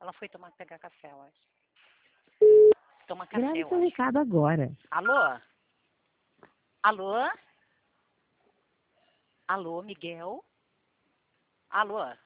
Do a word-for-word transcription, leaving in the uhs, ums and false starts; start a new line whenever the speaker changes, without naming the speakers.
Ela foi tomar, pegar café, eu acho. Toma café,
Grave
eu
seu
acho.
recado agora.
Alô? Alô? Alô, Miguel? Alô?